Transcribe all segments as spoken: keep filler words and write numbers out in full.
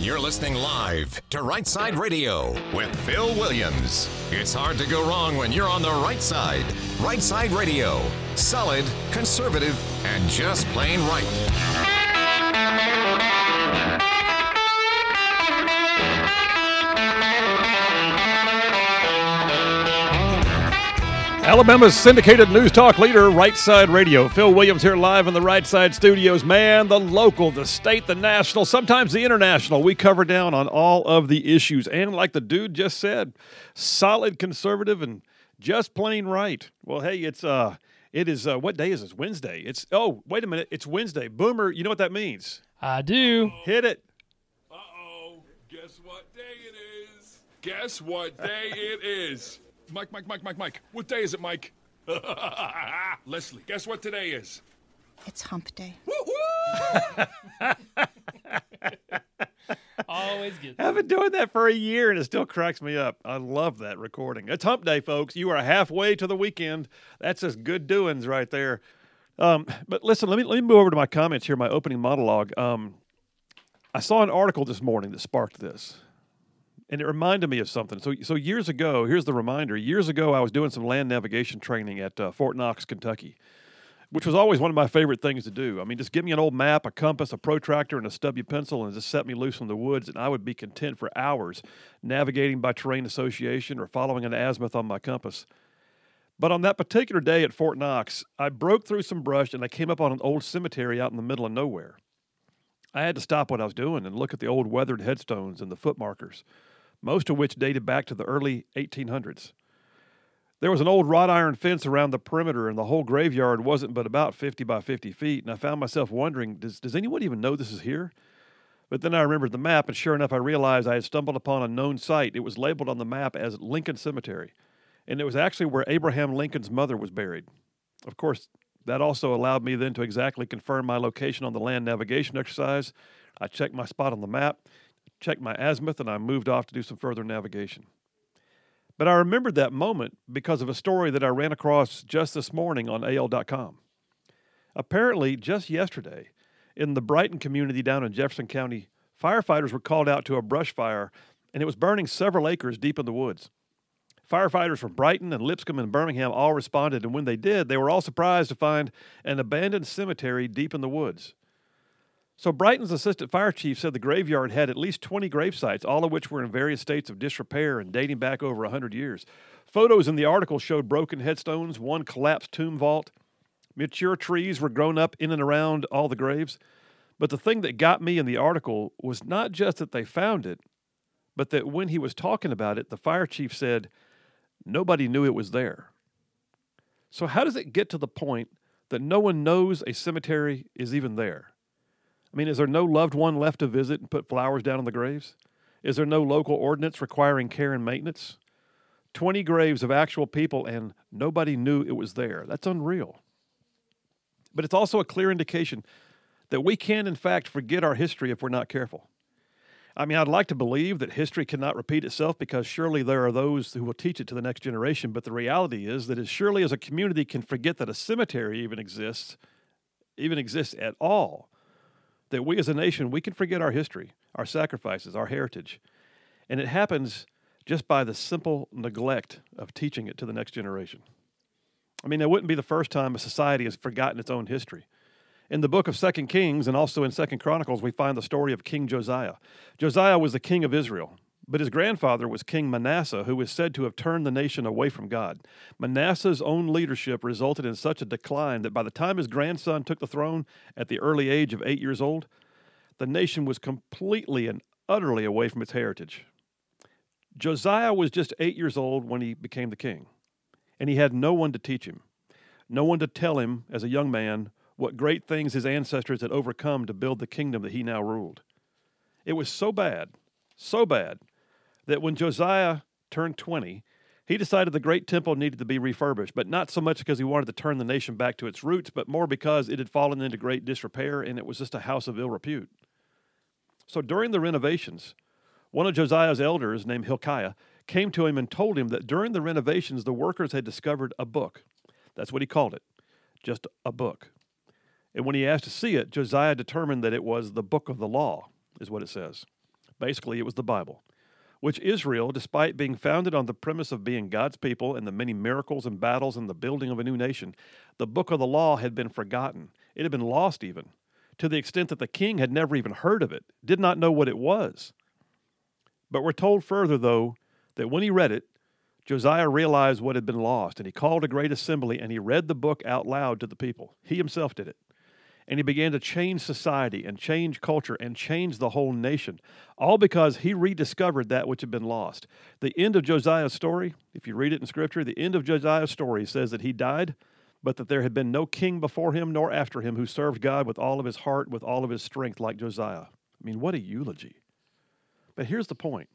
You're listening live to Right Side Radio with Phil Williams. It's hard to go wrong when you're on the right side. Right Side Radio. Solid, conservative, and just plain right. Alabama's syndicated news talk leader, Right Side Radio. Phil Williams here live in the Right Side studios. Man, the local, the state, the national, sometimes the international. We cover down on all of the issues. And like the dude just said, solid, conservative, and just plain right. Well, hey, it's uh, it is uh, what day is this? Wednesday. It's oh, wait a minute, it's Wednesday. Boomer, you know what that means? I do. Hit it. Uh-oh. Guess what day it is? Guess what day it is? Mike, Mike, Mike, Mike, Mike. What day is it, Mike? Leslie, guess what today is? It's hump day. Woo-hoo! Always good. I've been doing that for a year, and it still cracks me up. I love that recording. It's hump day, folks. You are halfway to the weekend. That's just good doings right there. Um, but listen, let me let me move over to my comments here, my opening monologue. Um, I saw an article this morning that sparked this. And it reminded me of something. So, so years ago, here's the reminder. Years ago, I was doing some land navigation training at uh, Fort Knox, Kentucky, which was always one of my favorite things to do. I mean, just give me an old map, a compass, a protractor, and a stubby pencil, and just set me loose in the woods, and I would be content for hours navigating by terrain association or following an azimuth on my compass. But on that particular day at Fort Knox, I broke through some brush, and I came up on an old cemetery out in the middle of nowhere. I had to stop what I was doing and look at the old weathered headstones and the foot markers, most of which dated back to the early eighteen hundreds. There was an old wrought iron fence around the perimeter, and the whole graveyard wasn't but about fifty by fifty feet, and I found myself wondering, does, does anyone even know this is here? But then I remembered the map, and sure enough, I realized I had stumbled upon a known site. It was labeled on the map as Lincoln Cemetery, and it was actually where Abraham Lincoln's mother was buried. Of course, that also allowed me then to exactly confirm my location on the land navigation exercise. I checked my spot on the map, checked my azimuth, and I moved off to do some further navigation. But I remembered that moment because of a story that I ran across just this morning on A L dot com. Apparently, just yesterday, in the Brighton community down in Jefferson County, firefighters were called out to a brush fire, and it was burning several acres deep in the woods. Firefighters from Brighton and Lipscomb and Birmingham all responded, and when they did, they were all surprised to find an abandoned cemetery deep in the woods. So Brighton's assistant fire chief said the graveyard had at least twenty grave sites, all of which were in various states of disrepair and dating back over one hundred years. Photos in the article showed broken headstones, one collapsed tomb vault. Mature trees were grown up in and around all the graves. But the thing that got me in the article was not just that they found it, but that when he was talking about it, the fire chief said nobody knew it was there. So how does it get to the point that no one knows a cemetery is even there? I mean, is there no loved one left to visit and put flowers down on the graves? Is there no local ordinance requiring care and maintenance? twenty graves of actual people, and nobody knew it was there. That's unreal. But it's also a clear indication that we can, in fact, forget our history if we're not careful. I mean, I'd like to believe that history cannot repeat itself because surely there are those who will teach it to the next generation, but the reality is that as surely as a community can forget that a cemetery even exists, even exists at all, that we as a nation, we can forget our history, our sacrifices, our heritage. And it happens just by the simple neglect of teaching it to the next generation. I mean, it wouldn't be the first time a society has forgotten its own history. In the book of Second Kings and also in Second Chronicles, we find the story of King Josiah. Josiah was the king of Israel, but his grandfather was King Manasseh, who is said to have turned the nation away from God. Manasseh's own leadership resulted in such a decline that by the time his grandson took the throne at the early age of eight years old, the nation was completely and utterly away from its heritage. Josiah was just eight years old when he became the king, and he had no one to teach him, no one to tell him as a young man what great things his ancestors had overcome to build the kingdom that he now ruled. It was so bad, so bad, that when Josiah turned twenty, he decided the great temple needed to be refurbished, but not so much because he wanted to turn the nation back to its roots, but more because it had fallen into great disrepair and it was just a house of ill repute. So during the renovations, one of Josiah's elders, named Hilkiah, came to him and told him that during the renovations, the workers had discovered a book. That's what he called it, just a book. And when he asked to see it, Josiah determined that it was the book of the law, is what it says. Basically, it was the Bible, which Israel, despite being founded on the premise of being God's people and the many miracles and battles and the building of a new nation, the book of the law had been forgotten. It had been lost even, to the extent that the king had never even heard of it, did not know what it was. But we're told further, though, that when he read it, Josiah realized what had been lost, and he called a great assembly, and he read the book out loud to the people. He himself did it. And he began to change society and change culture and change the whole nation, all because he rediscovered that which had been lost. The end of Josiah's story, if you read it in Scripture, the end of Josiah's story says that he died, but that there had been no king before him nor after him who served God with all of his heart, with all of his strength like Josiah. I mean, what a eulogy. But here's the point.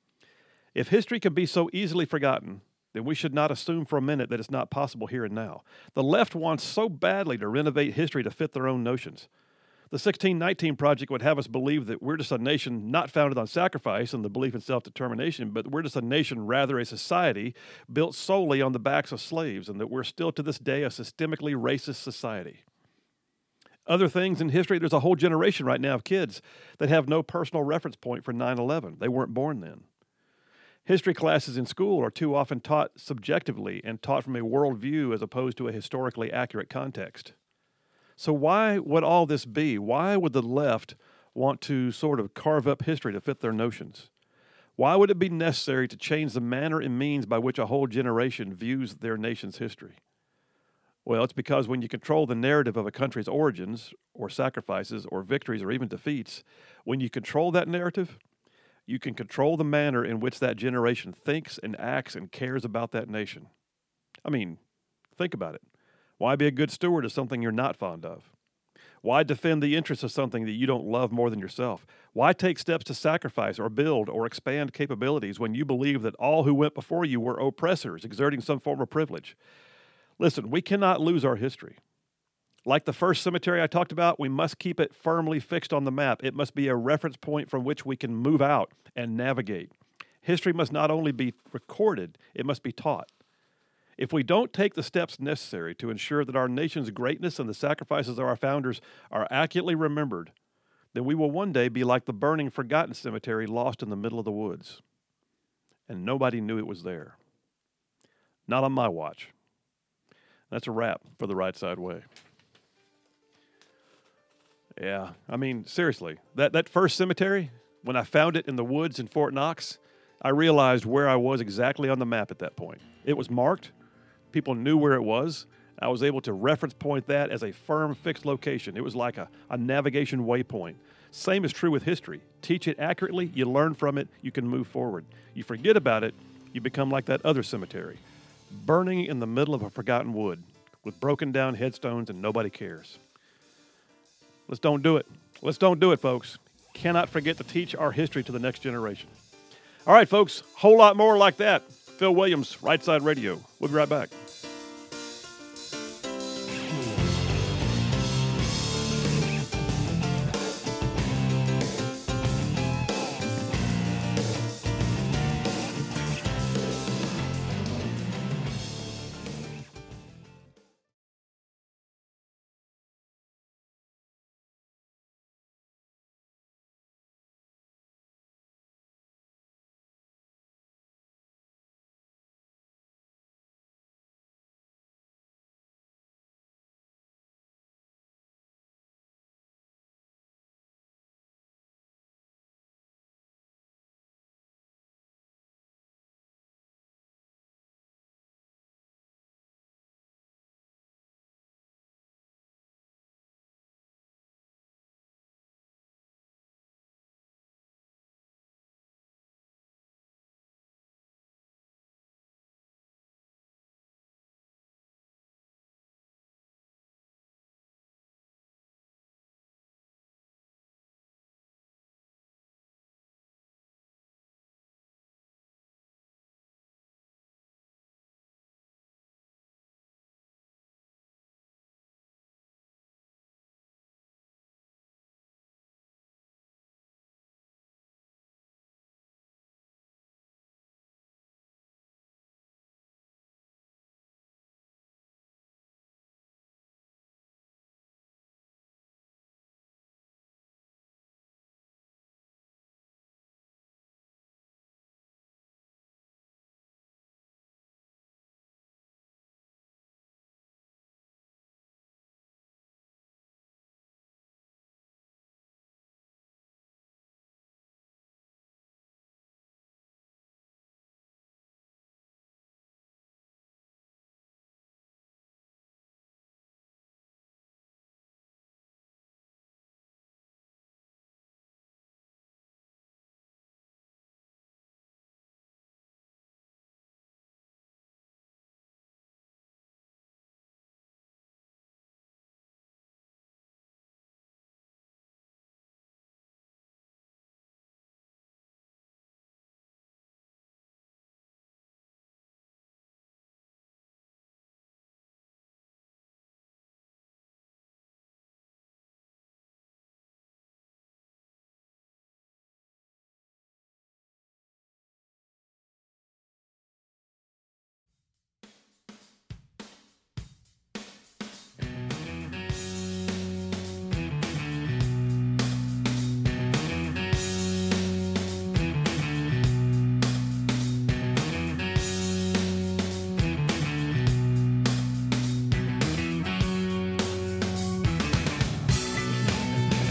If history can be so easily forgotten, then we should not assume for a minute that it's not possible here and now. The left wants so badly to renovate history to fit their own notions. The sixteen nineteen Project would have us believe that we're just a nation not founded on sacrifice and the belief in self-determination, but we're just a nation, rather a society, built solely on the backs of slaves, and that we're still to this day a systemically racist society. Other things in history, there's a whole generation right now of kids that have no personal reference point for nine eleven. They weren't born then. History classes in school are too often taught subjectively and taught from a worldview as opposed to a historically accurate context. So why would all this be? Why would the left want to sort of carve up history to fit their notions? Why would it be necessary to change the manner and means by which a whole generation views their nation's history? Well, it's because when you control the narrative of a country's origins or sacrifices or victories or even defeats, when you control that narrative, you can control the manner in which that generation thinks and acts and cares about that nation. I mean, think about it. Why be a good steward of something you're not fond of? Why defend the interests of something that you don't love more than yourself? Why take steps to sacrifice or build or expand capabilities when you believe that all who went before you were oppressors, exerting some form of privilege? Listen, we cannot lose our history. Like the first cemetery I talked about, we must keep it firmly fixed on the map. It must be a reference point from which we can move out and navigate. History must not only be recorded, it must be taught. If we don't take the steps necessary to ensure that our nation's greatness and the sacrifices of our founders are accurately remembered, then we will one day be like the burning, forgotten cemetery lost in the middle of the woods. And nobody knew it was there. Not on my watch. That's a wrap for The Right Side Way. Yeah, I mean, seriously, that, that first cemetery, when I found it in the woods in Fort Knox, I realized where I was exactly on the map at that point. It was marked. People knew where it was. I was able to reference point that as a firm, fixed location. It was like a, a navigation waypoint. Same is true with history. Teach it accurately, you learn from it, you can move forward. You forget about it, you become like that other cemetery, burning in the middle of a forgotten wood with broken down headstones and nobody cares. Let's don't do it. Let's don't do it, folks. Cannot forget to teach our history to the next generation. All right, folks, whole lot more like that. Phil Williams, Right Side Radio. We'll be right back.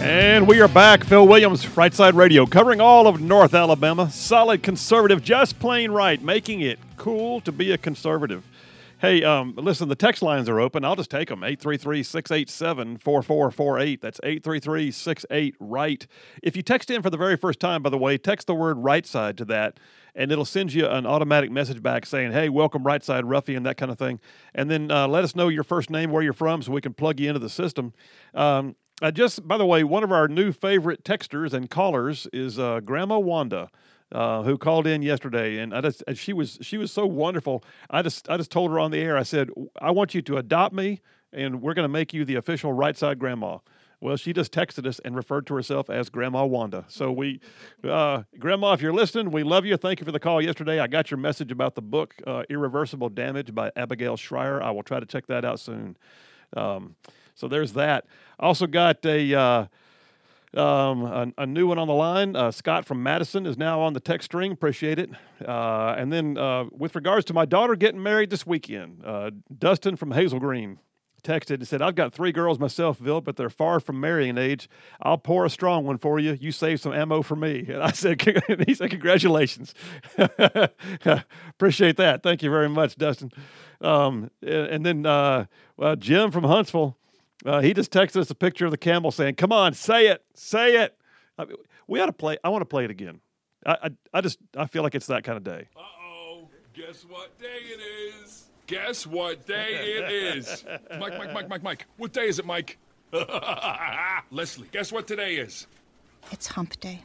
And we are back. Phil Williams, Right Side Radio, covering all of North Alabama. Solid conservative, just plain right, making it cool to be a conservative. Hey, um, listen, the text lines are open. I'll just take them. eight three three, six eight seven, four four four eight. That's eight three three, six eight, right. If you text in for the very first time, by the way, text the word right side to that, and it'll send you an automatic message back saying, hey, welcome Right Side Ruffian, that kind of thing. And then uh, let us know your first name, where you're from, so we can plug you into the system. Um, I just, by the way, one of our new favorite texters and callers is uh, Grandma Wanda. Uh, who called in yesterday, and I just and she was she was so wonderful. I just I just told her on the air. I said, I want you to adopt me, and we're going to make you the official Right Side Grandma. Well, she just texted us and referred to herself as Grandma Wanda. So we, uh, Grandma, if you're listening, we love you. Thank you for the call yesterday. I got your message about the book uh, Irreversible Damage by Abigail Schreier. I will try to check that out soon. Um, so there's that. I also got a. Uh, Um, a, a new one on the line. Uh, Scott from Madison is now on the text string. Appreciate it. Uh, and then uh, with regards to my daughter getting married this weekend, uh, Dustin from Hazel Green texted and said, I've got three girls myself, Bill, but they're far from marrying age. I'll pour a strong one for you. You save some ammo for me. And I said, and he said, congratulations. Appreciate that. Thank you very much, Dustin. Um, and, and then uh, well, Jim from Huntsville, Uh, he just texted us a picture of the camel saying, come on, say it, say it. I mean, we ought to play. I want to play it again. I, I, I just, I feel like it's that kind of day. Uh-oh. Guess what day it is? Guess what day it is? Mike, Mike, Mike, Mike, Mike. What day is it, Mike? Leslie, guess what today is? It's hump day.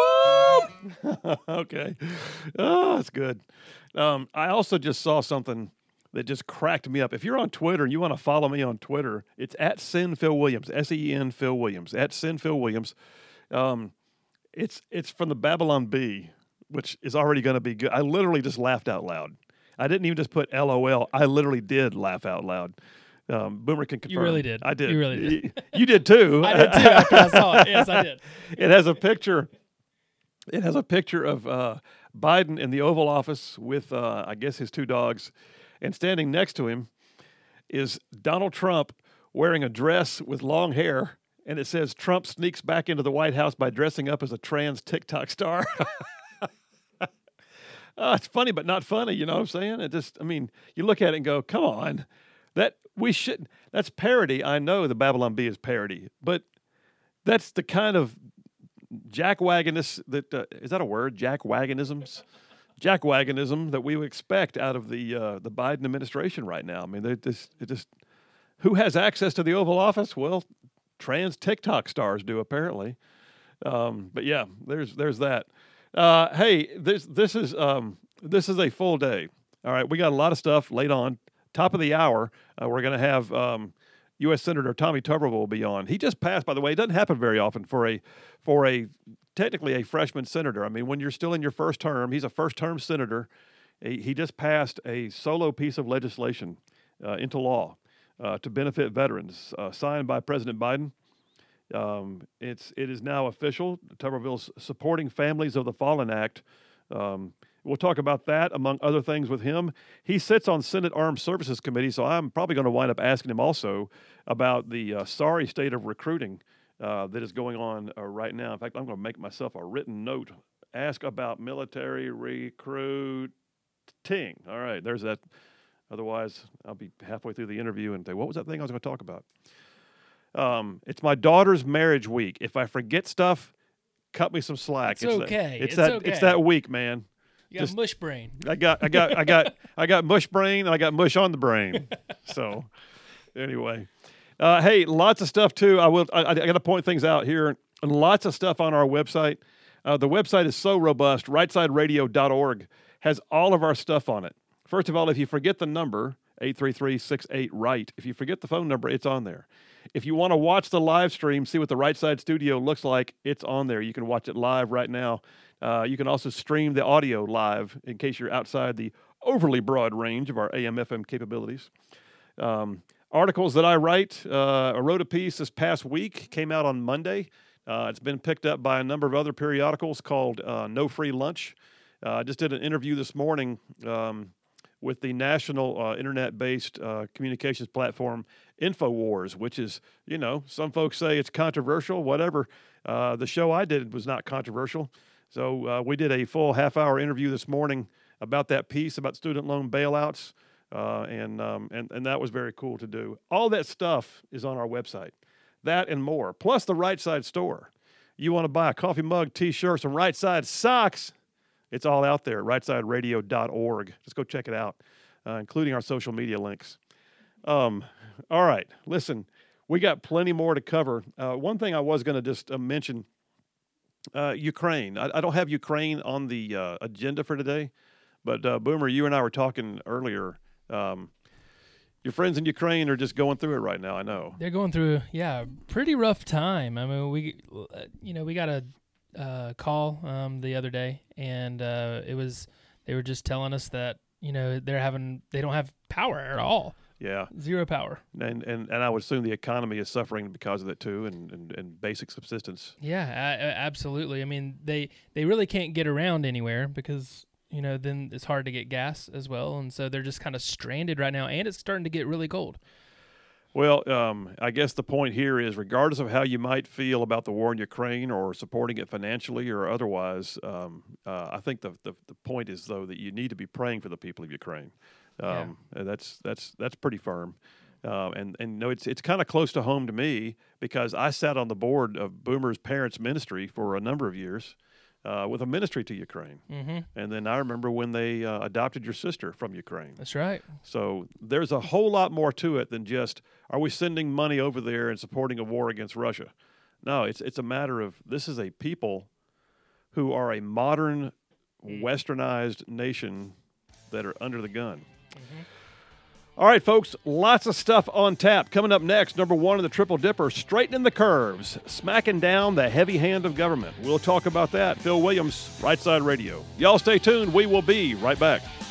Okay. Oh, that's good. Um, I also just saw something that just cracked me up. If you're on Twitter and you want to follow me on Twitter, it's at Sen Phil Williams, S E N Phil Williams, at Sen Phil Williams. Um, it's it's from the Babylon Bee, which is already going to be good. I literally just laughed out loud. I didn't even just put L O L. I literally did laugh out loud. Um, Boomer can confirm. You really did. I did. You really did. You, you did too. I did too after I saw it. Yes, I did. It has a picture. It has a picture of uh, Biden in the Oval Office with, uh, I guess, his two dogs. And standing next to him is Donald Trump wearing a dress with long hair. And it says, Trump sneaks back into the White House by dressing up as a trans TikTok star. uh, it's funny, but not funny. You know what I'm saying? It just, I mean, you look at it and go, come on. That we should, that's parody. I know the Babylon Bee is parody, but that's the kind of jackwagonis that, uh, is that a word? Jackwagonisms? Jackwagonism that we would expect out of the uh, the Biden administration right now. I mean, they just, it just who has access to the Oval Office? Well, trans TikTok stars do apparently. Um, but yeah, there's there's that. Uh, hey, this this is um, this is a full day. All right, we got a lot of stuff late on. Top of the hour, uh, we're going to have um, U S Senator Tommy Tuberville will be on. He just passed, by the way. It doesn't happen very often for a for a technically a freshman senator. I mean, when you're still in your first term, he's a first-term senator. He, he just passed a solo piece of legislation uh, into law uh, to benefit veterans, uh, signed by President Biden. Um, it's it is now official. Tuberville's Supporting Families of the Fallen Act. Um, we'll talk about that, among other things, with him. He sits on Senate Armed Services Committee, so I'm probably going to wind up asking him also about the uh, sorry state of recruiting Uh, that is going on uh, right now. In fact, I'm going to make myself a written note. Ask about military recruiting. All right, there's that. Otherwise, I'll be halfway through the interview and say, what was that thing I was going to talk about? Um, it's my daughter's marriage week. If I forget stuff, cut me some slack. It's, it's okay. That, it's, it's that. okay. It's that week, man. You got Just, mush brain. I got. I got. I got. I got mush brain, and I got mush on the brain. So, anyway. Uh, hey, lots of stuff too. I will. I, I got to point things out here. Lots of stuff on our website. Uh, the website is so robust. right side radio dot org has all of our stuff on it. First of all, if you forget the number eight three three, six eight, right. If you forget the phone number, it's on there. If you want to watch the live stream, see what the Right Side Studio looks like, it's on there. You can watch it live right now. Uh, you can also stream the audio live in case you're outside the overly broad range of our A M F M capabilities. Um, Articles that I write, uh, I wrote a piece this past week, came out on Monday. Uh, it's been picked up by a number of other periodicals called uh, No Free Lunch. Uh, I just did an interview this morning um, with the national uh, internet-based uh, communications platform InfoWars, which is, you know, some folks say it's controversial, whatever. Uh, the show I did was not controversial. So uh, we did a full half-hour interview this morning about that piece about student loan bailouts, uh, and, um, and, and that was very cool to do. All that stuff is on our website, that and more, plus the Right Side store. You want to buy a coffee mug, T-shirt, some Right Side socks, it's all out there, right side radio dot org. Just go check it out, uh, including our social media links. Um, all right, listen, we got plenty more to cover. Uh, one thing I was going to just uh, mention, uh, Ukraine. I, I don't have Ukraine on the uh, agenda for today, but uh, Boomer, you and I were talking earlier. Um, your friends in Ukraine are just going through it right now, I know. They're going through, yeah, pretty rough time. I mean, we, uh, you know, we got a uh, call um, the other day, and uh, it was, they were just telling us that, you know, they're having, they don't have power at all. Yeah. Zero power. And, and and I would assume the economy is suffering because of it too, and, and, and basic subsistence. Yeah, a- absolutely. I mean, they, they really can't get around anywhere because, you know, then it's hard to get gas as well. And so they're just kind of stranded right now, and it's starting to get really cold. Well, um, I guess the point here is, regardless of how you might feel about the war in Ukraine or supporting it financially or otherwise, um, uh, I think the, the the point is, though, that you need to be praying for the people of Ukraine. Um, yeah. And that's that's that's pretty firm. Uh, and and you know, it's it's kind of close to home to me because I sat on the board of Boomer's Parents Ministry for a number of years. Uh, with a ministry to Ukraine. Mm-hmm. And then I remember when they uh, adopted your sister from Ukraine. That's right. So there's a whole lot more to it than just, are we sending money over there and supporting a war against Russia? No, it's it's a matter of, this is a people who are a modern, westernized nation that are under the gun. Mm-hmm. All right, folks, lots of stuff on tap. Coming up next, number one in the Triple Dipper, straightening the curves, smacking down the heavy hand of government. We'll talk about that. Phil Williams, Right Side Radio. Y'all stay tuned. We will be right back.